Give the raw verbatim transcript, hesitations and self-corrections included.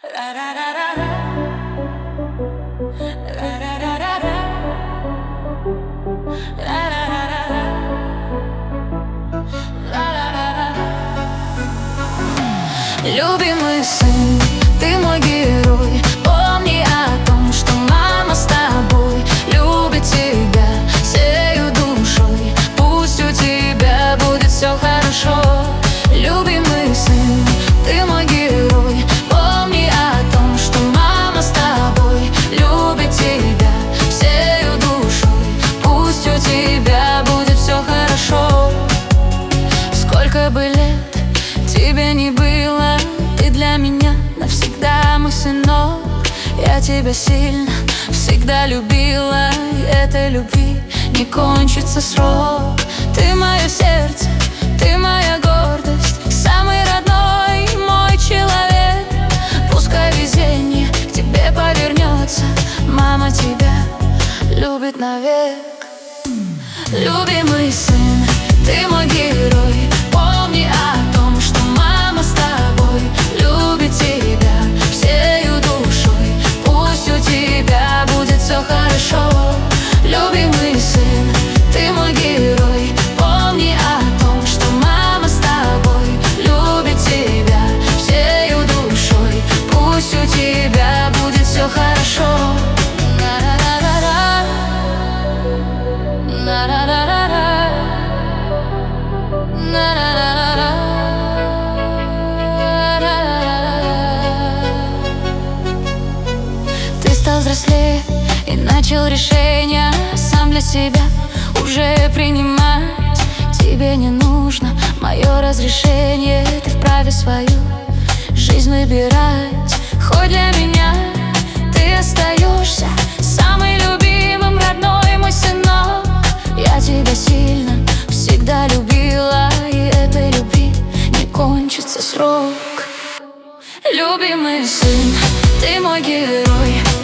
Любимый сын, ты мой герой. Помни о том, что мама с тобой любит тебя всею душой. Пусть у тебя будет все хорошо. Любимый сын, ты мой герой. Помни о том, что мама с тобой любит тебя всею душой. Пусть у тебя будет все хорошо. Сколько бы лет тебе не было, ты для меня навсегда мой сынок. Я тебя сильно всегда любила, и этой любви не кончится срок. Ты мое сердце, ты моя гордость, самый родной мой человек. Пускай везение к тебе повернется, мама тебя любит навек. Любимый сын, ты мой герой. Помни о том, что мама с тобой любит тебя всею душой. Пусть у тебя будет все хорошо. Любимый сын, ты мой герой. Помни о том, что мама с тобой любит тебя всею душой. Пусть у тебя будет все хорошо. Ты стал взрослее и начал решения сам для себя уже принимать. Тебе не нужно мое разрешение, ты вправе свою жизнь выбирать. Хоть для меня ты остаешься самый любимым, родной мой сынок. Я тебя сильно всегда любила, и этой любви не кончится срок. Любимый сын, ты мой герой.